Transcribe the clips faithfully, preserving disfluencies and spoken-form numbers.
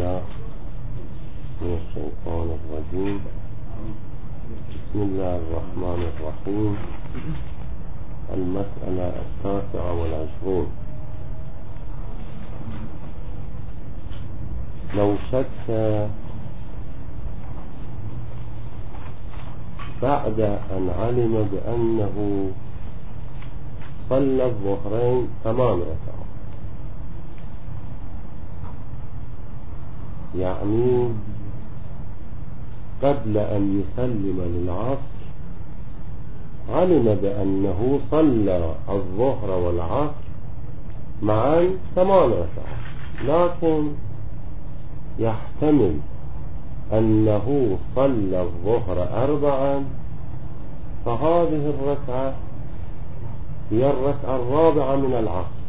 بالله من الشيطان الرجيم. بسم الله الرحمن الرحيم. المسألة التاسعة والعشرون. لو شك بعد أن علم بأنه صلى الظهرين ثمان ركعات، يعني قبل أن يسلم للعصر علم بأنه صلى الظهر والعصر معا ثمان ركعات، لكن يحتمل أنه صلى الظهر أربعا، فهذه الركعة هي الركعة الرابعة من العصر،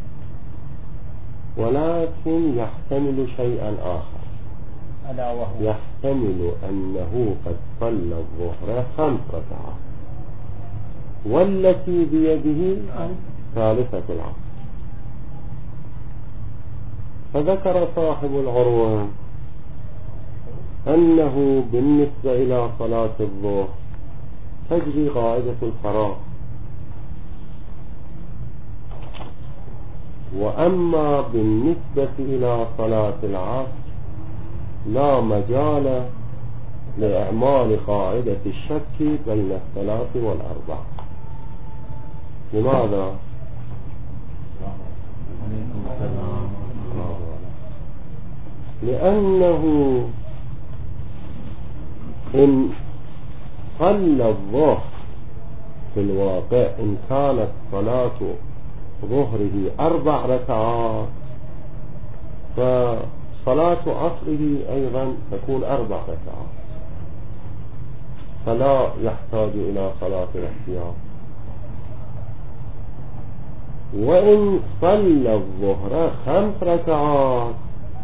ولكن يحتمل شيئا آخر، يحتمل أنه قد صلى الظهر خمس ركعات والتي بيده ثالثة العصر. فذكر صاحب العروة أنه بالنسبة إلى صلاة الظهر تجري قاعدة الفراغ، وأما بالنسبة إلى صلاة العصر لا مجال لإعمال قاعدة الشك بين الثلاث والأربع. لماذا؟ لأنه إن صلى الظهر في الواقع إن كانت صلاة ظهره أربع ركعات، فصلاة عصره أيضا تكون أربع ركعات، فلا يحتاج إلى صلاة الاحتياط. وإن صلى الظهر خمس ركعات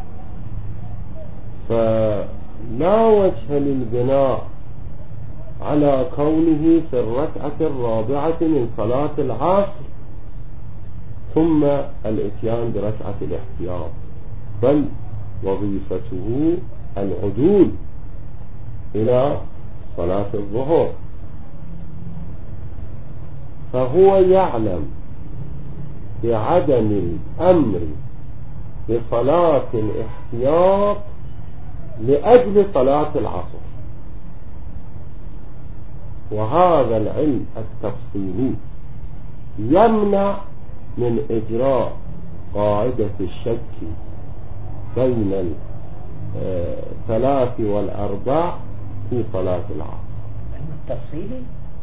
فلا وجه للبناء على كونه في الركعة الرابعة من صلاة العصر ثم الاتيان بركعة الاحتياط، بل وظيفته العدول إلى صلاة الظهر. فهو يعلم بعدم الأمر بصلاة الاحتياط لأجل صلاة العصر، وهذا العلم التفصيلي يمنع من إجراء قاعدة الشك بين الثلاث والأربع في صلاة العصر. التفصيلي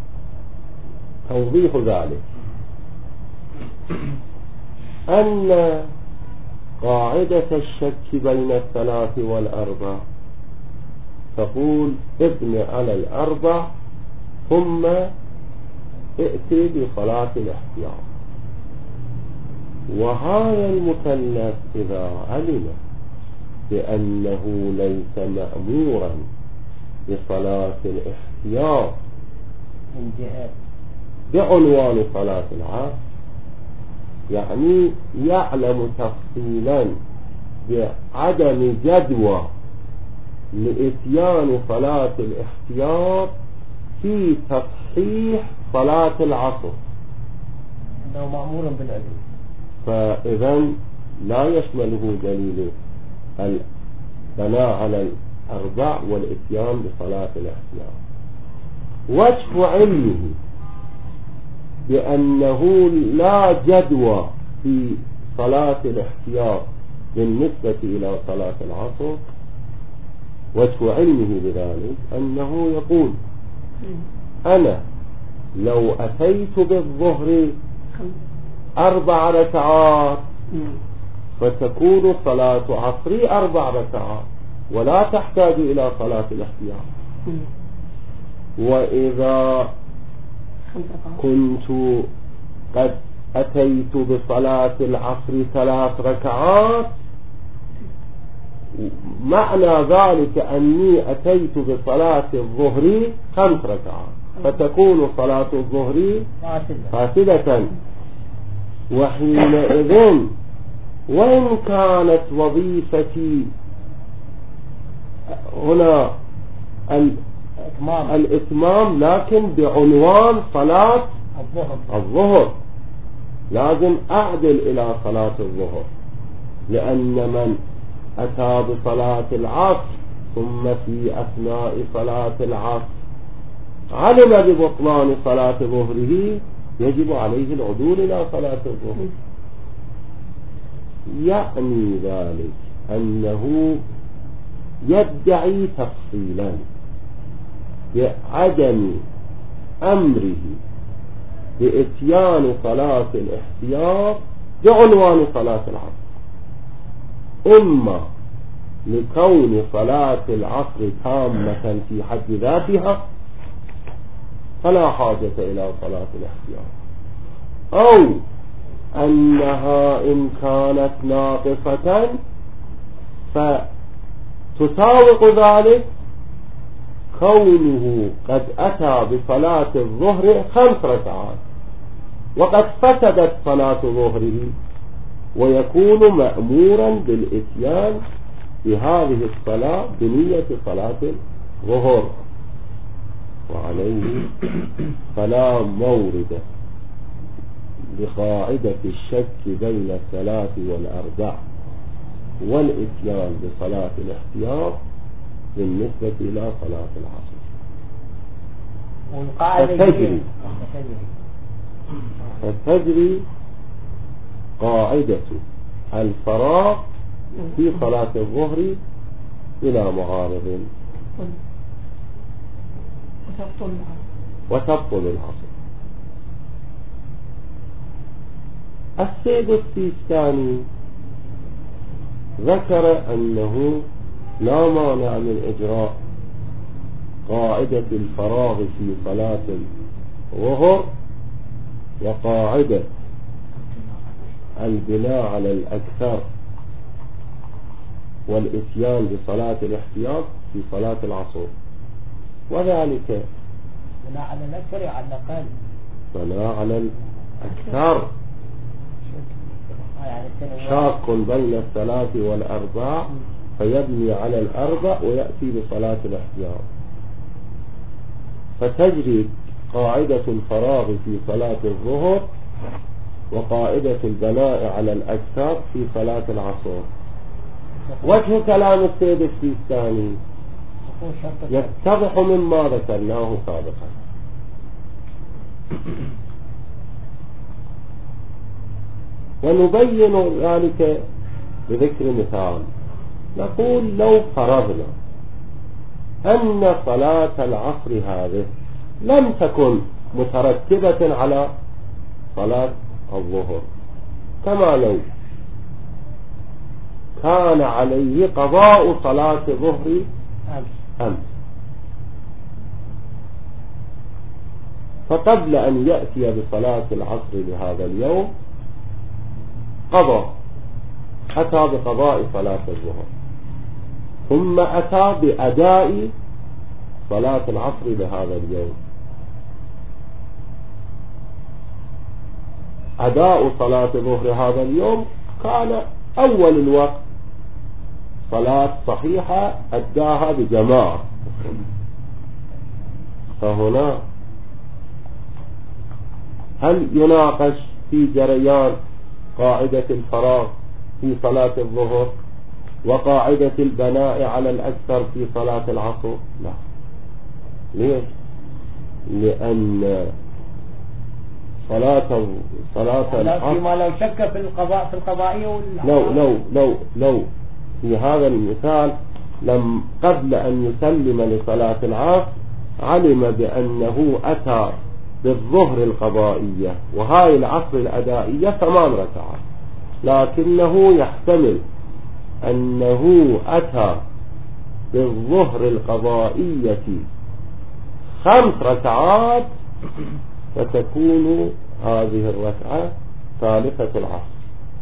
توضيح ذلك أن قاعدة الشك بين الثلاث والأربع تقول ابن على الأربع ثم ائتي بصلاة الاحتياط. وهذا المكلف إذا علم بأنه ليس مأمورا بصلاة الاحتياط من جهة بعنوان صلاة العصر، يعني يعلم تفصيلا بعدم جدوى لإتيان صلاة الاحتياط في تصحيح صلاة العصر، أنه مأمور بالعدل، فإذا لا يشمله دليل البناء على الأربع والإتيان بصلاة الاحتياط. وجه علمه بأنه لا جدوى في صلاة الاحتياط بالنسبة إلى صلاة العصر، وجه علمه بذلك أنه يقول أنا لو أتيت بالظهر أربع ركعات فتكون صلاة عصري أربع ركعات ولا تحتاج إلى صلاة الاحتياط. وإذا كنت قد أتيت بصلاة العصر ثلاث ركعات معنى ذلك أني أتيت بصلاة الظهر خمس ركعات، فتكون صلاة الظهر فاسدة. وحينئذ وإن كانت وظيفتي هنا إتمام الإتمام لكن بعنوان صلاة الظهر. الظهر، لازم أعدل إلى صلاة الظهر، لأن من أتى بصلاة العصر ثم في أثناء صلاة العصر علم ببطلان صلاة ظهره يجب عليه العدول إلى صلاة الظهر. يعني ذلك أنه يدعي تفصيلا بعدم أمره بإتيان صلاة الاحتياط بعنوان صلاة العصر، إما لكون صلاة العصر تامة في حد ذاتها فلا حاجة إلى صلاة الاحتياط، أو أنها إن كانت ناقصة فتساوق ذلك كونه قد أتى بصلاة الظهر خمس ركعات وقد فسدت صلاة ظهره، ويكون مأمورا بالإتيان بهذه الصلاة بنية صلاة الظهر. وعليه فلا مورد لقاعدة الشك بين الثلاث والأربع والإتيان بصلاة الاحتياط بالنسبة إلى صلاة العصر. فتجري فتجري قاعدة الفراغ في صلاة الظهر إلى معارض وتبطل العصر. السيد السيستاني ذكر أنه لا مانع من إجراء قاعدة الفراغ في صلاة الظهر وقاعدة البناء على الأكثر والإتيان بصلاة الاحتياط في صلاة العصر، وذلك بناء على الأكثر على الأقل، بناء على الأكثر شاق بين الثلاث والأربع فيبني على الأربع ويأتي بصلاة الاحتياط. فتجري قاعدة الفراغ في صلاة الظهر وقاعدة البناء على الأكثر في صلاة العصر. وجه كلام السيد السيستاني يتضح مما ذكرناه سابقا. ونبين ذلك بذكر مثال. نقول لو فرضنا أن صلاة العصر هذه لم تكن مترتبة على صلاة الظهر، كما لو كان عليه قضاء صلاة ظهر أمس، فقبل أن يأتي بصلاة العصر لهذا اليوم قضى، أتى بقضاء صلاة الظهر، ثم أتى بأداء صلاة العصر لهذا اليوم. أداء صلاة ظهر هذا اليوم كان أول الوقت صلاة صحيحة أداها بجماعة، فهنا هل يناقش في جريان قاعدة الفراغ في صلاة الظهر وقاعدة البناء على الأكثر في صلاة العصر؟ لا. ليش؟ لأن صلاة صلاة العصر فيما لو شك في القضاء في القضائية ولا لو لو لو لو في هذا المثال لم قبل أن يسلم لصلاة العصر علم بأنه أتى بالظهر القضائية وهاي العصر الأدائية ثمان ركعات، لكنه يحتمل أنه أتى بالظهر القضائية خمس ركعات فتكون هذه الركعة ثالثة العصر،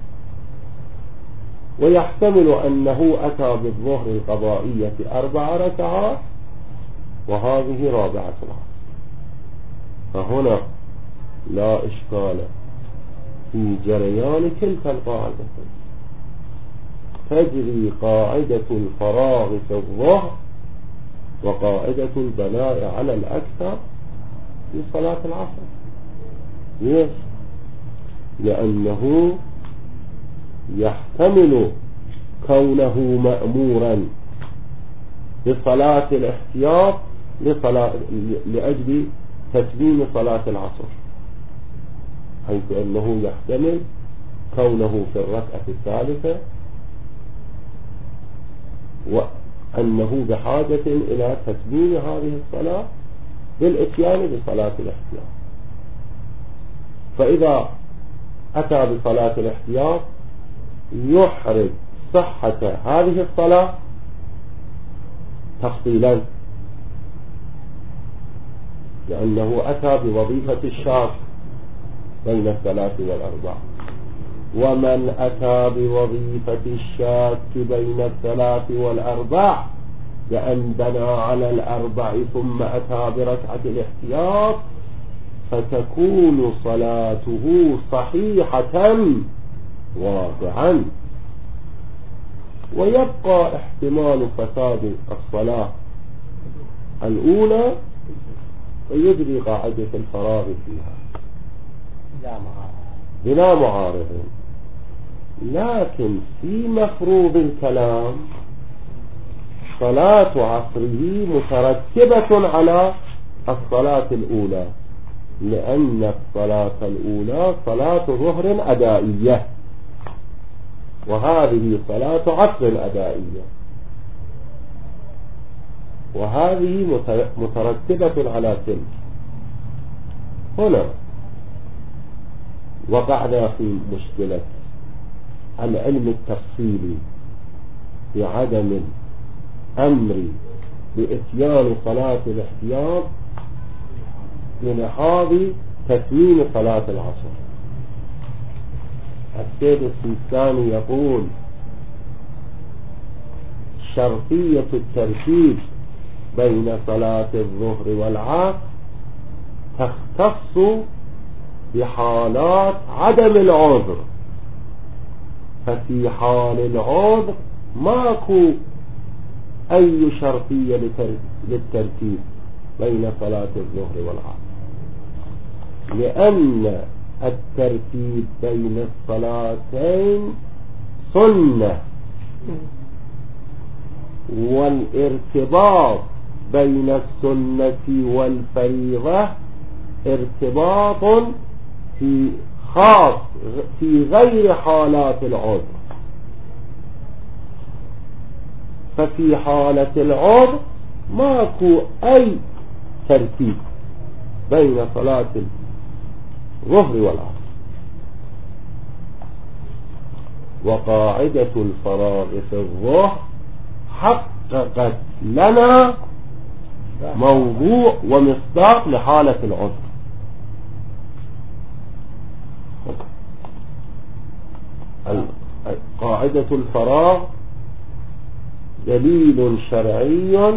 ويحتمل أنه أتى بالظهر القضائية أربع ركعات وهذه رابعة العصر. فهنا لا إشكال في جريان تلك القاعدة. تجري قاعدة الفراغ في الظهر وقاعدة البناء على الأكثر في صلاة العصر. ليش؟ لأنه يحتمل كونه مأمورا بصلاة الاحتياط لصلاة لأجل تتميم صلاة العصر، حيث أنه يحتمل كونه في الركعة الثالثة وأنه بحاجة إلى تتميم هذه الصلاة بالإتيان بصلاة الاحتياط. فإذا أتى بصلاة الاحتياط يحرج صحة هذه الصلاة تفصيلا، لأنه أتى بوظيفة الشاك بين الثلاث والأربع. ومن أتى بوظيفة الشاك بين الثلاث والأربع لأن بنى على الأربع ثم أتى بركعة الاحتياط فتكون صلاته صحيحة واقعا، ويبقى احتمال فساد الصلاة الأولى ويجري قاعدة الفراغ فيها بلا معارض. لكن في مفروض الكلام صلاة عصره مترتبة على الصلاة الأولى، لأن الصلاة الأولى صلاة ظهر أدائية وهذه صلاة عصر أدائية، وهذه مترتبة على تلك. هنا وقعنا في مشكلة العلم التفصيلي بعدم الأمر بإتيان صلاة الاحتياط لنحاض تتميم صلاة العصر. السيد السيستاني يقول شرطية الترتيب بين صلاة الظهر والعصر تختص بحالات عدم العذر، ففي حال العذر ماكو أي شرطية للترتيب بين صلاة الظهر والعصر، لأن الترتيب بين الصلاتين سنة، والارتباط بين السنة والفريضة ارتباط في خاص في غير حالات العذر. ففي حالة العذر ماكو أي ترتيب بين صلاة الظهر والعصر. وقاعدة الفراغ في الظهر حققت لنا موضوع ومصداق لحالة العذر. قاعدة الفراغ دليل شرعي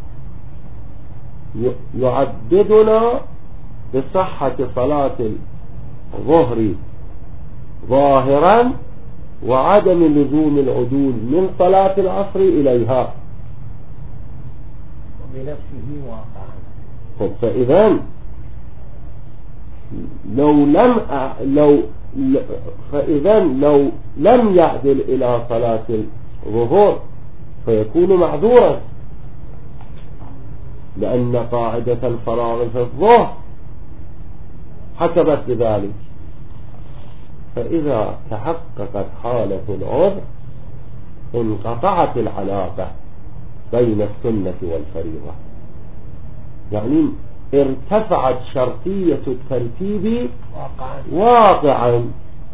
يعددنا بصحة صلاة الظهر ظاهرا وعدم لزوم العدول من صلاة العصر إليها وبنفسه واقعا. فإذا لو لم أ... لو فإذا لو لم يعدل إلى صلاة الظهر فيكون معذورا، لأن قاعدة الفراغ في الظهر حسبت بذلك. فإذا تحققت حالة العذر انقطعت العلاقة بين السنة والفريضة، يعني ارتفعت شرطية الترتيب واقعا،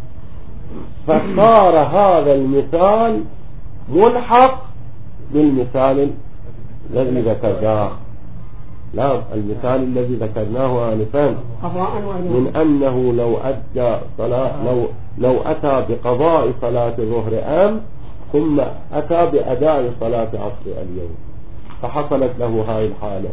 فصار هذا المثال ملحق بالمثال الذي ذكرناه. لا، المثال الذي ذكرناه آنفا من أنه لو أدى صلاة لو لو أتى بقضاء صلاة الظهر أمس ثم أتى بأداء صلاة عصر اليوم فحصلت له هاي الحالة،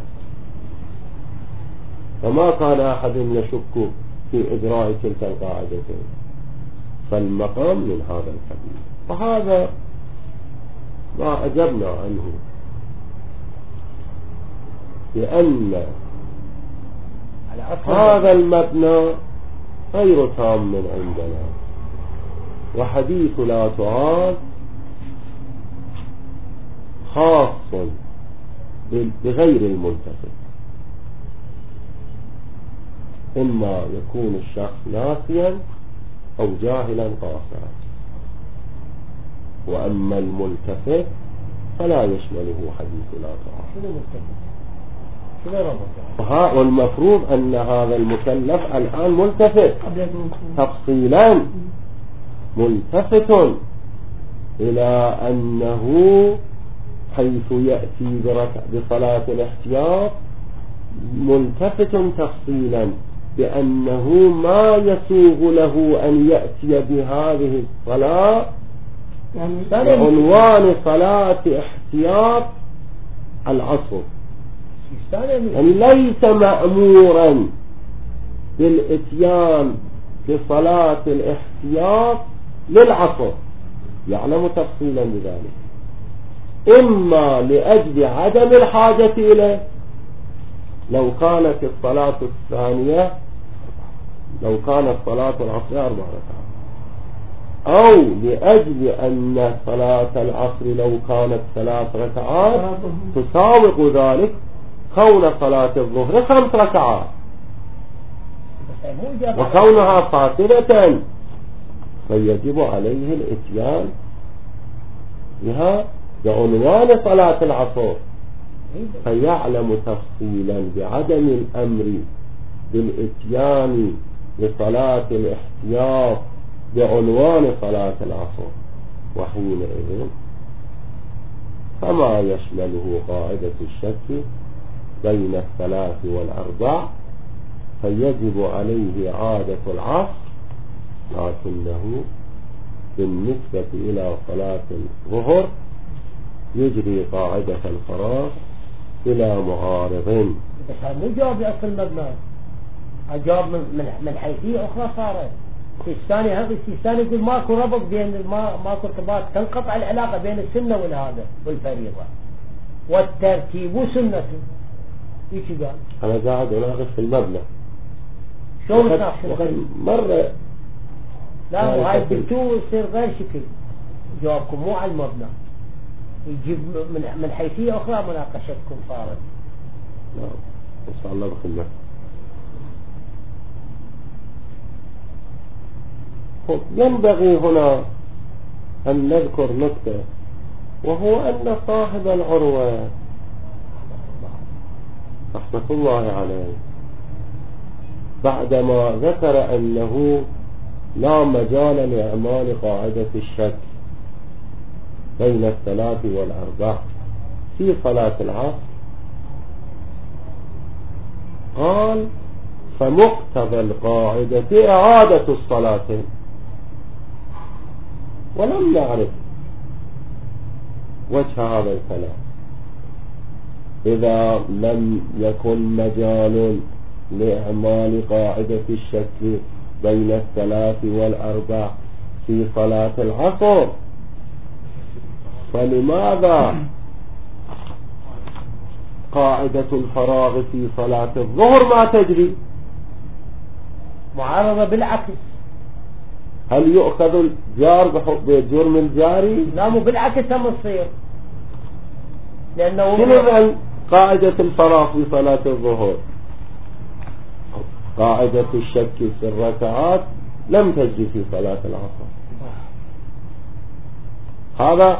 فما كان أحد يشك في إجراء تلك القاعدتين، فالمقام من هذا الحديث. وهذا ما أجبنا عنه. لأن هذا المبنى غير تام من عندنا، وحديث لا تعاد خاص بغير الملتفت، إما يكون الشخص ناسيا أو جاهلا قاصرا، وأما الملتفت فلا يشمله حديث لا تعاد. شنو ملتفت؟ شنو ربط؟ والمفروض أن هذا المكلف الآن ملتفت تفصيلا، ملتفت إلى أنه حيث يأتي بصلاة الاحتياط ملتفت تفصيلا بأنه ما يسوغ له أن يأتي بهذه الصلاة بعنوان صلاة احتياط العصر، يعني ليس مأمورا بالاتيان بصلاة الاحتياط للعصر، يعلم تفصيلا بذلك، إما لأجل عدم الحاجة إليه لو كانت الصلاة الثانية لو كانت صلاة العصر أربع ركعات، أو لأجل أن صلاة العصر لو كانت ثلاث ركعات تساوق ذلك كون صلاة الظهر خمس ركعات، وكونها فاصلة فيجب عليه الاتيان بها بعنوان صلاة العصر، فيعلم تفصيلا بعدم الأمر بالاتيان بصلاة الاحتياط بعنوان صلاة العصر، وحينئذ فما يشمله قاعدة الشك بين الثلاث والأربع فيجب عليه عادة العصر، لكنه بالنسبة إلى صلاة الظهر يجري قاعدة الفراغ إلى معارض. بس هذا مو جواب لأصل المبنى، جواب من من حيثية أخرى صارت. الثاني هذا الثاني يقول ماكو ربط بين ما ماكو ارتباط، تنقطع العلاقة بين السنة والهذا والفريضة، والترتيب سنته. ايش قال؟ أنا قاعد أناقش في المبنى. شلون تناقش؟ مرة لا هاي الدكتور يصير غير شكل جوابكم مو على المبنى، يجيب من من حيثية أخرى مناقشتكم صارت. نعم إن شاء الله بخدمة. ينبغي هنا أن نذكر نكتة، وهو أن صاحب العروة رحمة الله عليه بعدما ذكر أنه لا مجال لإعمال قاعدة الشك بين الثلاث والأربع في صلاة العصر قال فمقتضى القاعدة إعادة الصلاة، ولم نعرف وجه هذا الكلام. إذا لم يكن مجال لإعمال قاعدة الشك بين الثلاث والأربع في صلاة العصر فلماذا قاعدة الفراغ في صلاة الظهر ما تجري؟ معارضة بالعكس. هل يؤخذ الجار بجرم الجاري؟ لا مو بالعكس هم تصير، لأنه شنو قاعدة الفراغ في صلاة الظهر؟ قاعدة الشك في الركعات لم تجري في صلاة العصر. هذا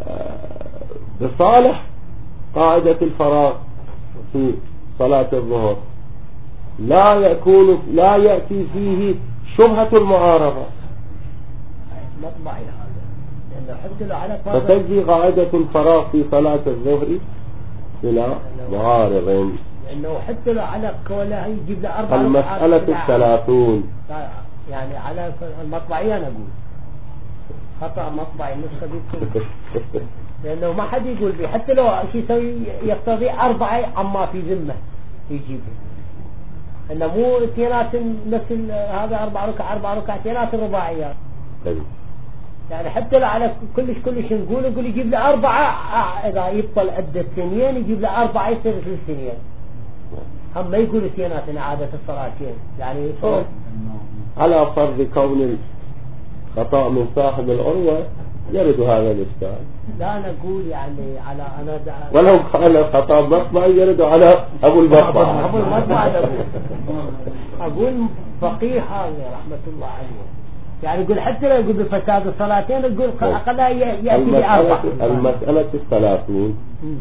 بصالح قاعدة الفراغ في صلاة الظهر، لا يكون لا يأتي فيه شبهة المعارضة، مطبعي هذا لأنه حتى لو على فتجري قاعدة الفراغ في صلاة الظهر إلى معارض، لأنه حتى لو على قوله يجيب له أربع المسألة الثلاثون، يعني على المطبعية أنا أقول خطأ مطبعي النسخة دي لأنه ما حد يقول بي، حتى لو شيء يسوي يقتضي أربعة عما في ذمة يجيبه، إنه مو اثنينات مثل هذا أربع ركع أربع ركع اثنينات الرباعيات. يعني حتى لو على كلش كلش نقول نقول يجيب له أربعة، إذا يبطل عدة سنين يجيب له أربعة يصير ثلاث سنين، هم ما يقول اثنيناتنا عادة الصلاتين يعني يصور على فرض كون الخطأ من صاحب العروة يرد هذا الإشكال. لا أنا أقول يعني على أنا ولو قال الخطأ مطبع يرد على أبو المطبع. أبو المطبع أقول أقول فقيه هذا رحمة الله عليه يعني يقول حتى لو يقول بفساد الصلاتين يقول أقلها يأتي بأربع. المسألة الثلاثين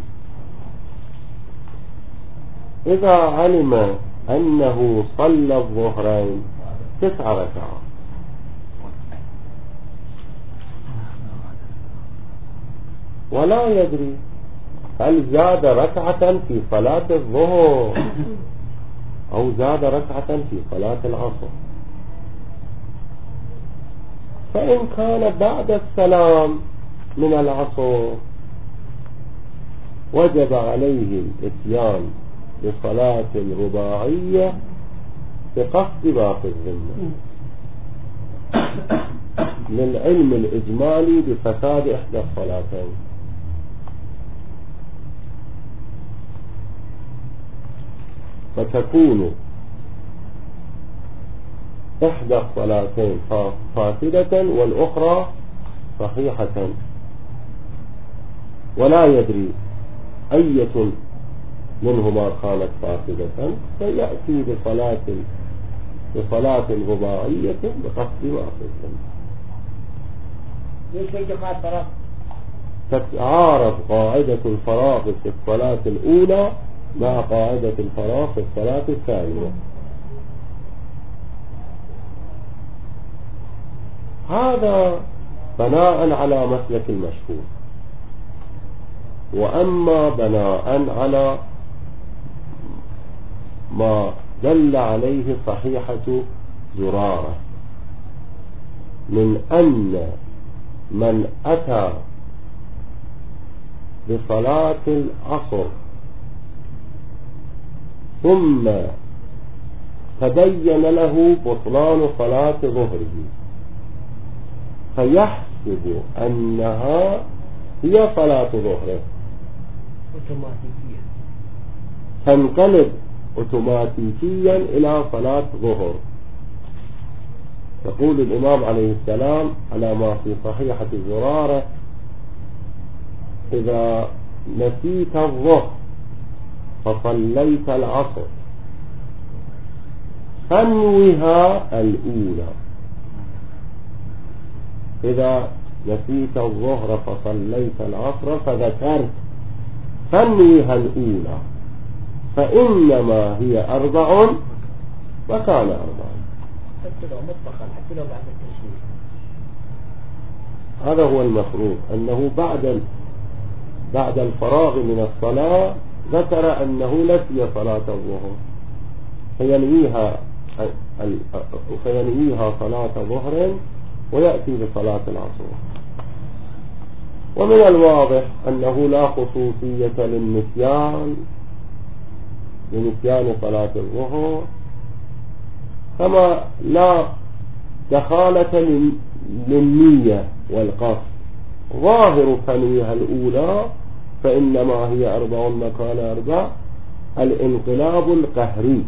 إذا علم أنه صلى الظهرين تسع ركعات ولا يدري هل زاد ركعة في صلاة الظهر أو زاد ركعة في صلاة العصر، فإن كان بعد السلام من العصر وجب عليه الاتيان بصلاة رباعية بقصد باقي الذمة للعلم الإجمالي بفساد إحدى الصلاتين. فتكون إحدى الصلاتين فاسدة والأخرى صحيحة ولا يدري أية منهما كانت فاسدة فيأتي بصلاة بصلاة رباعية بقصد واحد. ليش يجي قاعد فراغ؟ تتعارض قاعدة الفراغ في الصلاة الأولى مع قاعدة الفراغ في الصلاة الثانية. هذا بناء على مسلك المشهور. وأما بناء على ما دل عليه صحيحة زرارة من أن من أتى بصلاة العصر ثم تبين له بطلان صلاة ظهره فيحسب أنها هي صلاة ظهره تنقلب اوتوماتيكيا الى صلاة ظهر. يقول الامام عليه السلام على ما في صحيحة الزرارة: اذا نسيت الظهر فصليت العصر فانوها الاولى. اذا نسيت الظهر فصليت العصر فذكرت فانوها الاولى فإنما هي أربع وكان أربع. حتى لو مطلقا حتى لو بعد التشريع. هذا هو المفروض أنه بعد بعد الفراغ من الصلاة ذكر أنه نسي صلاة الظهر فينويها فينويها صلاة ظهر ويأتي بصلاة العصر. ومن الواضح أنه لا خصوصية للنسيان لنسيان صلاة الظهر كما لا دخالة للنية والقصد. ظاهر تنويها الأولى فإنما هي أربع مكان أربع الانقلاب القهري،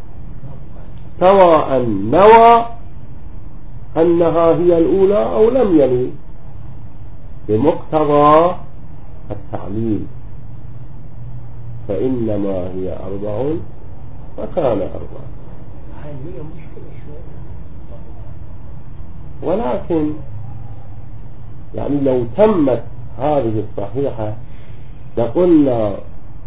سواء نوى أنها هي الأولى أو لم ينوي بمقتضى التعليل، فإنما هي أربع وكان أربع. ولكن يعني لو تمت هذه الصحيحة لقلنا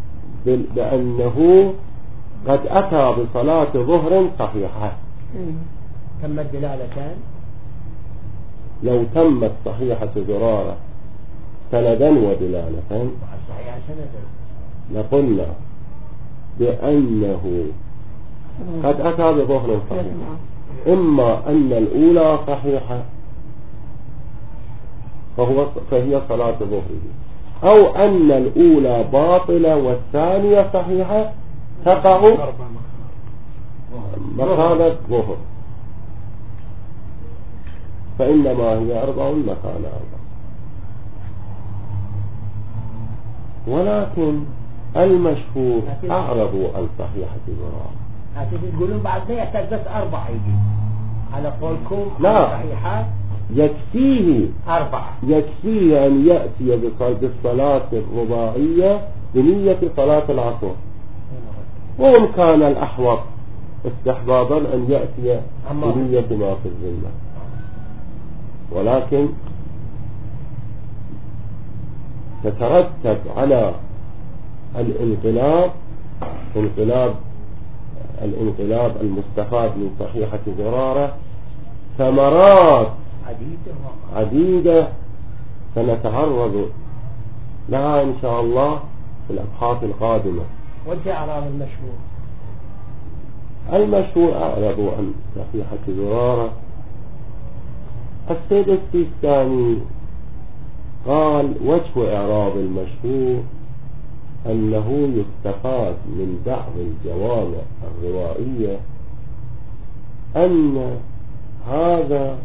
بأنه قد أتى بصلاة ظهر صحيحة. تمت دلالتان. لو تمت صحيحة زرارة سندا ودلالة لقلنا بأنه قد أتى بظهر صحيح، إما أن الأولى صحيحة فهو فهي صلاة ظهره، أو أن الأولى باطلة والثانية صحيحة تقع مكان ظهر، فإنما هي أربع مكان أربع. ولكن المشهور أعرضوا عن صحيحة زرارة. هاتي تقولون بعد ما يحتاج بس أربعة يجي على قولكم لا صحيحات يكفيه أربعة، يكفيه أن يأتي بالصلاة الرباعية بنية صلاة العصر، وإن كان الأحوط استحبابا أن يأتي بنية ما في الذمة، ولكن تترتب على الانقلاب انقلاب الانقلاب المستفاد من صحيحة زرارة ثمرات عديدة سنتعرض لها إن شاء الله في الأبحاث القادمة. وجه أعراض المشهور. المشهور أعرضوا عن صحيحة زرارة. السيد السيستاني قال وجه إعراب المشهور أنه يستفاد من بعض الجوامع الروائية أن هذا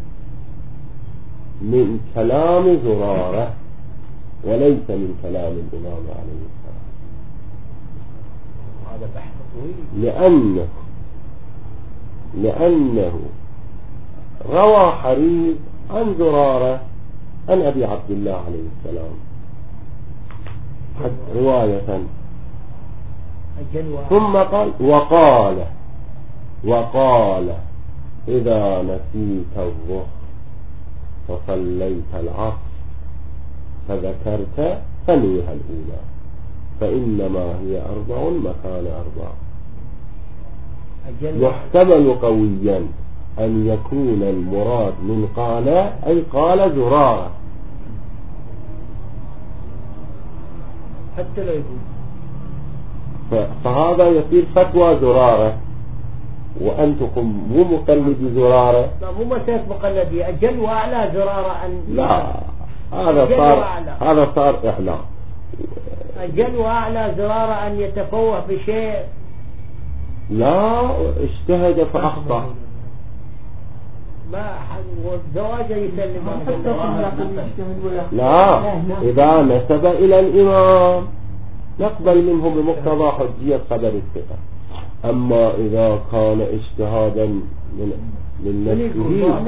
من كلام زرارة وليس من كلام الإمام عليه السلام، هذا بحث طويل، لأنه لأنه روى حريز عن زرارة عن أبي عبد الله عليه السلام رواية، ثم قال وقال وقال إذا نسيت الظهر فصليت العصر فذكرت فنيها الأولى فإنما هي أربع مكان أربع. يحتمل قويا أن يكون المراد من قال أي قال زرارة، حتى لا يكون فهذا يصير فتوى زرارة، وأنتم مو مقلدي زرارة. لا مو مسألة مقلدي، أجل وأعلى زرارة أن لا هذا صار هذا صار إعلام. أجل وأعلى زرارة أن يتفوه بشيء، لا اجتهد فأخطأ. ما والزواج يسلم لا إذا نسب إلى الإمام نقبل منه بمقتضى حجية خبر الثقة، أما إذا كان اجتهادا من من نفسه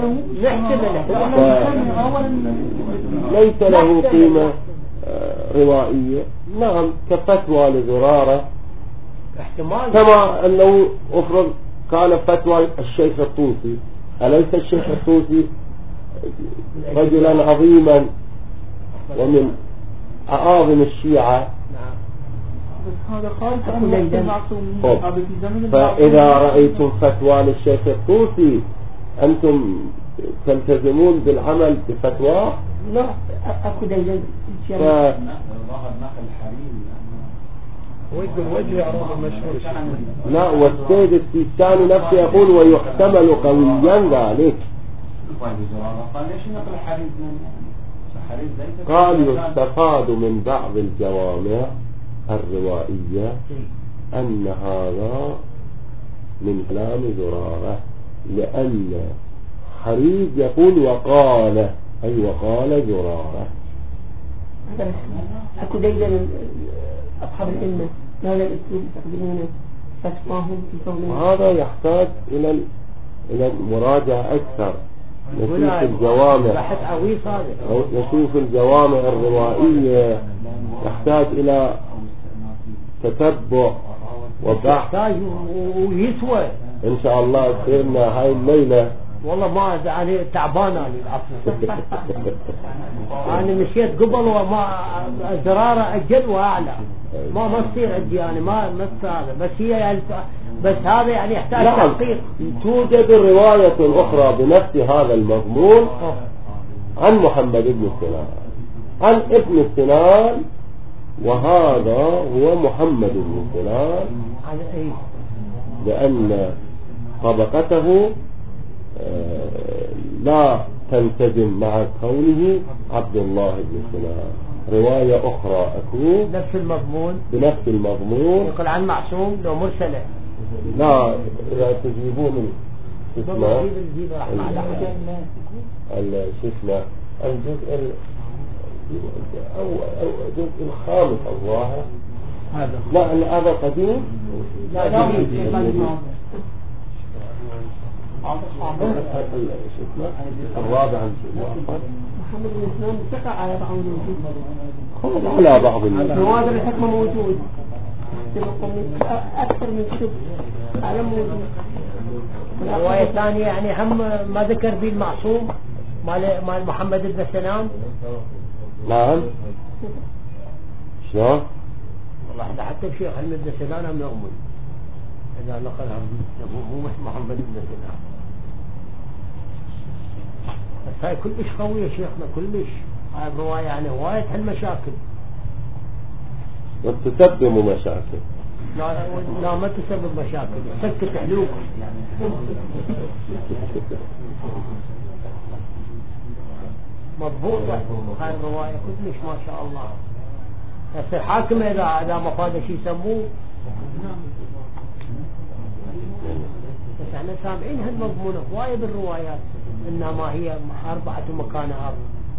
ليس له قيمة روائية. نعم كفتوى لزرارة، كما أنه أفرض كان فتوى الشيخ الطوسي، أليس الشيخ الطوسي رجلا عظيما ومن أعاظم الشيعة؟ فإذا رأيتم فتوى للشيخ الطوسي أنتم تلتزمون بالعمل بفتوى؟ لا أكو دليل لا. والسيد السيستاني نفسه يقول ويحتمل قويا ذلك، قال يستفاد من بعض الجوامع الروائية أن هذا من كلام زرارة، لأن حريز يقول وقال أي وقال زرارة. أكو دليل أصحاب العلم هذا الأسلوب يستخدمونه فتواهم في كونهم، هذا يحتاج إلى إلى مراجعة أكثر. نشوف الجوامع نشوف الجوامع الروائية، يحتاج إلى تتبع وبحث ويسوى إن شاء الله. سيرنا هاي الليلة والله ما أنا تعبان أنا العصر أنا مشيت قبل وما زرارة أجل وأعلى ما ما تصير عندي أنا ما ما هذا، بس هي يعني بس هذا يعني يحتاج تحقيق. توجد رواية أخرى بنفس هذا المضمون عن محمد بن سنان عن ابن سنان، وهذا هو محمد بن سنان، لأن طبقته لا تنتجم مع كونه عبد الله بن سنان. رواية أخرى أكو نفس المضمون بنفس المضمون يقول عن معصوم لو مرسلة. لا إذا تجيبون اسمه الجزء الجزء الجزء الخامس الظاهر لا هذا قديم. لا جديد. الرابع محمد بن سلام اتقى على بعض الوجود. على بعض نوادر الحكمة موجود. أكثر من كتب على موجود. رواية ثانية يعني هم ما ذكر به المعصوم مال مال محمد بن سلام. نعم. شلون؟ والله إذا حتى الشيخ محمد بن سلام هم يؤمن إذا نقل عن مو محمد بن سلام. بس هاي كلش قوية شيخنا كلش. هاي الرواية يعني هواية هالمشاكل. وتسبب مشاكل. لا لا ما تسبب مشاكل. سكت حلوك. مضبوطة هاي الرواية كلش ما شاء الله. بس الحاكم إذا إذا ما فاد شيء يسموه. بس احنا سامعين هالمضمونة هواية بالروايات إنما هي أربعة مكان أرض.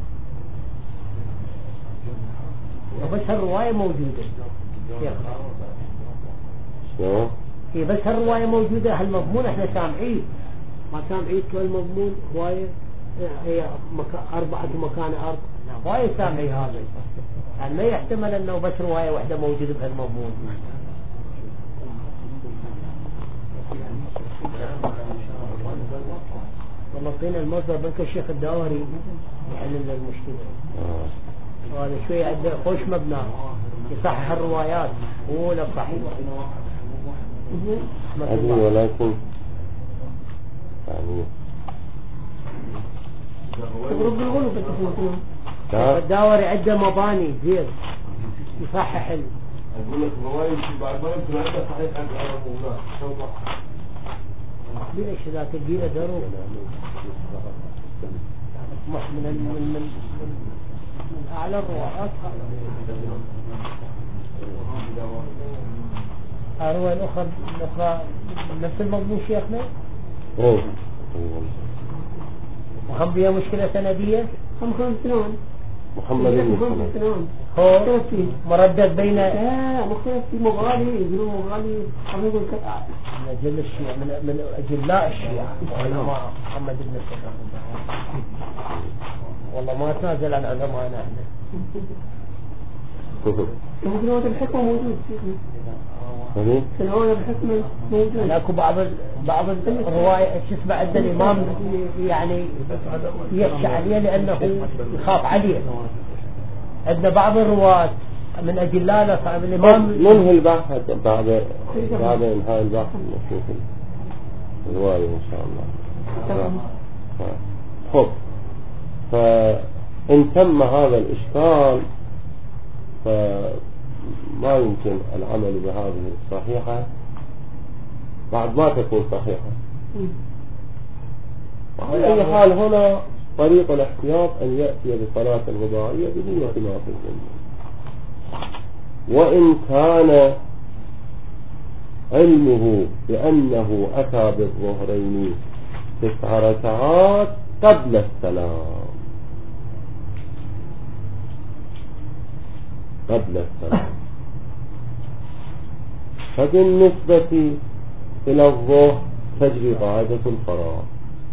بس هالرواية موجودة. شلون؟ هي بس هالرواية موجودة هالمضمون احنا سامعين ما سامعين هالمضمون رواية هي مكا أربعة مكان أرض رواية سامعي هذا يعني ما يحتمل أنه بس رواية واحدة موجودة بهالمضمون. والله طينا المصدر بلك الشيخ الداوري يحل لنا المشكلة. هذا شوي عنده خوش مبنى يصحح الروايات هو لا صحيح أدري ولكن يعني تقرب الغلو بالتفوتون. الداوري عنده مباني زين يصحح ال. أقول لك رواية بعد ما يمكن عنده صحيح عند العرب ولا ليش ذاك الجيل دروب مش من من من من أعلى الروايات الرواية الأخرى الأخرى نفس المضمون شيخنا. إيه. وهم بها مشكلة سندية. هم خمس سنوات. محمد بن سلام. هو مردد بين. لا مختلف في مغالي يقولون مغالي هم يقول كذا. من أجل الشيعة من من أجلاء الشيعة علماء محمد بن سلام. والله ما تنازل عن علمائنا احنا. سنوات الحكمة موجود. سنوات الحكمة موجود. لكن بعض بعض الرواية شو اسمه عند الإمام يعني يخشى عليه لأنه يخاف عليه. عندنا بعض الرواة من أجلاء صاحب الإمام. ننهي البحث بعد بعد إنهاء البحث نشوف الرواية إن شاء الله. خب فإن تم هذا الإشكال فما يمكن العمل بهذه الصحيحة بعد ما تكون صحيحة. وعلى أي حال هنا طريق الاحتياط أن يأتي بصلاة الرباعية بنية ما في الجنة. وإن كان علمه بأنه أتى بالظهرين تسع ركعات قبل السلام قبل السلام فبالنسبة إلى الظهر تجري قاعدة الفراغ،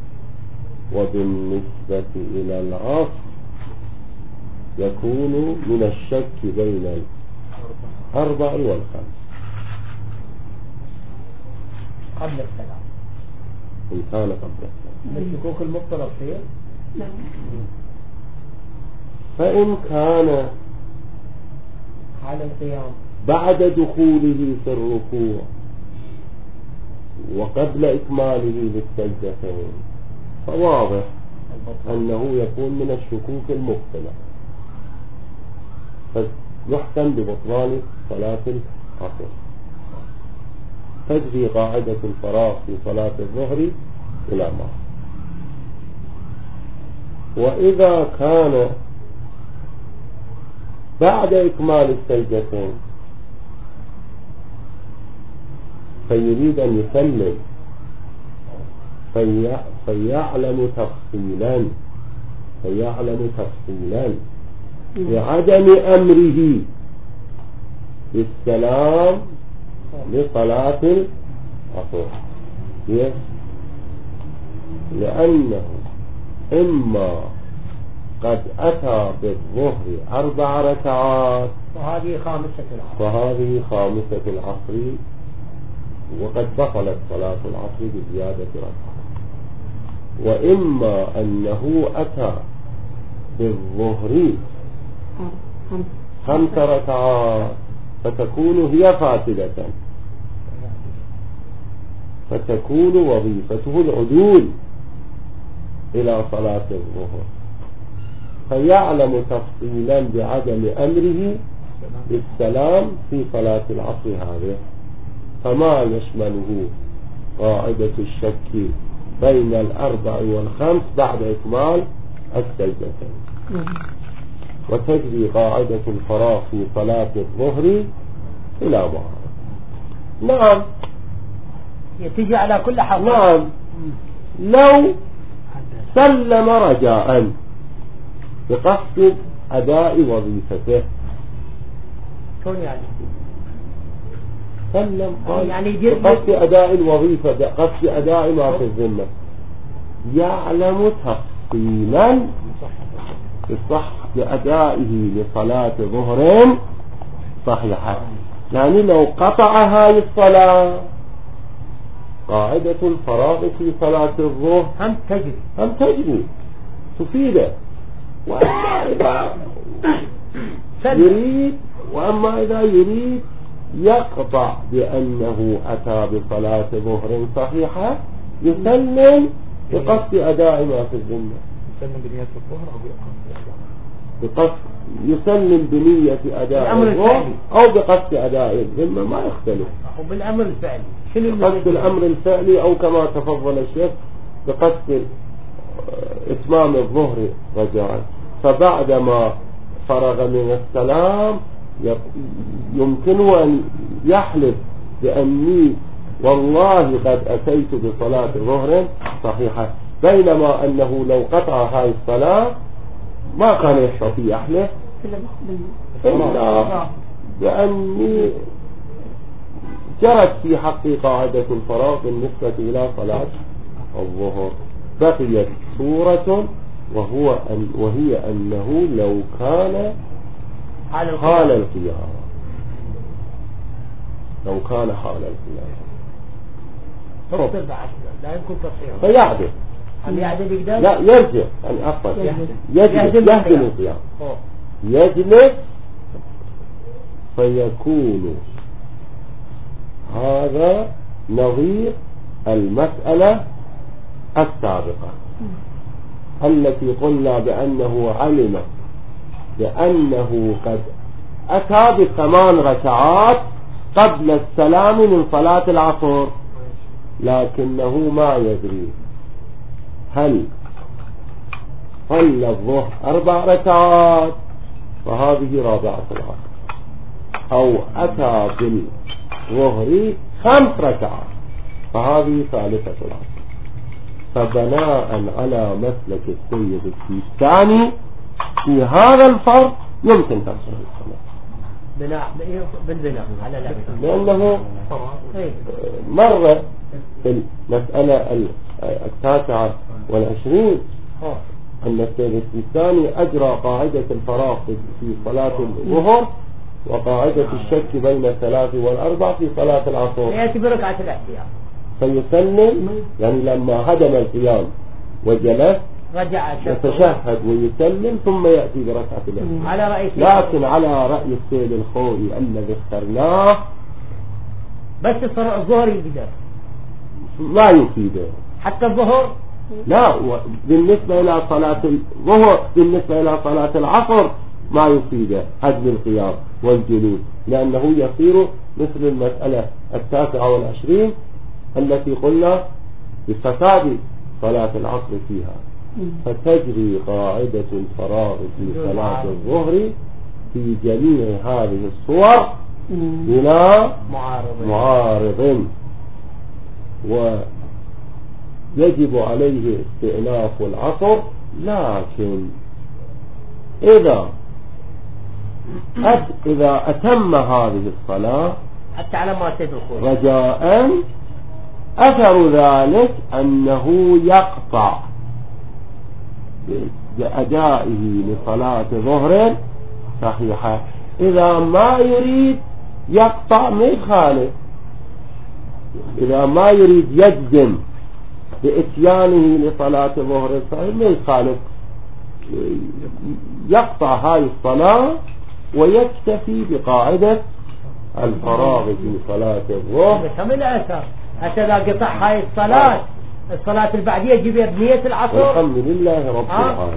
وبالنسبة إلى العصر يكون من الشك بين الأربع والخمس قبل السلام إن كان قبل السلام. الشكوك المبطلة فيه. فإن كان على القيام بعد دخوله في الركوع وقبل إكماله للسجدتين فواضح أنه يكون من الشكوك المبطلة فيحكم ببطلان صلاة العصر. تجري قاعدة الفراغ في صلاة الظهر إلى ما. وإذا كان بعد إكمال السجدتين فيريد أن يسلم في فيعلم تفصيلا فيعلم تفصيلا بعدم أمره بالسلام لصلاة العصر. ليش؟ لأنه إما قد أتى بالظهر أربع ركعات وهذه خامسة العصر فهذه خامسة العصر، وقد بطلت صلاة العصر بزيادة ركعة. وإما أنه أتى بالظهر خمس ركعات فتكون هي فاسدة، فتكون وظيفته العدول إلى صلاة الظهر، فيعلم تفصيلا بعدم أمره بالسلام في صلاة العصر هذه، فما يشمله قاعدة الشك بين الأربع والخمس بعد إكمال السجدتين. وتجري قاعدة الفراغ في صلاة الظهر إلى بعض. نعم يتجي على كل حال. نعم لو سلم رجاء بقصد أداء وظيفته. شلون يعني؟ سلم قال يعني بقصد أداء الوظيفة، بقصد أداء ما في الذمة، يعلم تفصيلا بصح بأدائه لصلاة ظهر صحيحة. يعني لو قطع هاي الصلاة، قاعدة الفراغ في صلاة الظهر هم تجري هم تجري تفيده. وأما إذا يريد وأما إذا يريد يقطع بأنه أتى بصلاة ظهر صحيحة، يسلم بقصد أداء ما في الذمة، يسلم بنية الظهر أو بقصد يسلم بنية أداء الظهر أو بقصد أداء الذمة، ما يختلف. وبالأمر الفعلي شنو بقصد الأمر الفعلي، أو كما تفضل الشيخ بقصد إتمام الظهر رجاء. فبعدما فرغ من السلام يمكنه أن يحلف بأني والله قد أتيت بصلاة ظهر صحيحة، بينما أنه لو قطع هاي الصلاة ما كان يستطيع يحلف إلا بأني جرت في حقي قاعدة الفراغ بالنسبة إلى صلاة الظهر. بقيت صورة وهو أن وهي أنه لو كان حال القيام، لو كان حال القيام لا يمكن تصحيحه فيعدل. هل يعدل يقدر؟ لا يرجع، يعني أفضل يجلس يهدم القيام، يجلس فيكون هذا نظير المسألة السابقة التي قلنا بأنه علم بأنه قد أتى بثمان ركعات قبل السلام من صلاة العصر، لكنه ما يدري هل صلى الظهر أربع ركعات فهذه رابعة العصر، أو أتى بالظهر خمس ركعات فهذه ثالثة العصر. فبناء على مسلك السيد السيستاني في هذا الفرق يمكن تصحيح الصلاة بناء بالبناء على الأبد، لأنه مرة في المسألة التاسعة والعشرين أن السيد السيستاني أجرى قاعدة الفراغ في صلاة الظهر وقاعدة الشك بين الثلاث والأربع في صلاة العصر، يأتي بركعة الاحتياط فيسلم، يعني لما هدم القيام وجلس رجع يتشهد ويسلم ثم يأتي بركعة الاحتياط. على رأي لكن على رأي السيد الخوئي الذي اخترناه بس الظهر يقدر ما يفيده حتى الظهر. لا، بالنسبة إلى صلاة الظهر بالنسبة إلى صلاة العصر ما يفيده عدم القيام والجلوس، لأنه يصير مثل المسألة التاسعة والعشرين التي قلنا بفساد صلاة العصر فيها. فتجري قاعدة الفراغ في صلاة الظهر في جميع هذه الصور بلا معارض، ويجب عليه استئناف العصر. لكن إذا إذا أتم هذه الصلاة حتى على ما تدخل رجاء أثر ذلك أنه يقطع بأدائه لصلاة ظهر صحيحة. إذا ما يريد يقطع ما يخالف، إذا ما يريد يجزم بإتيانه لصلاة ظهر صحيح ما يخالف، يقطع هاي الصلاة ويكتفي بقاعدة الفراغ في صلاة الظهر. كم الأثر حتى لا قطع هاي الصلاة الصلاة البعدية جيبها بنية العصر. الحمد لله رب العالمين.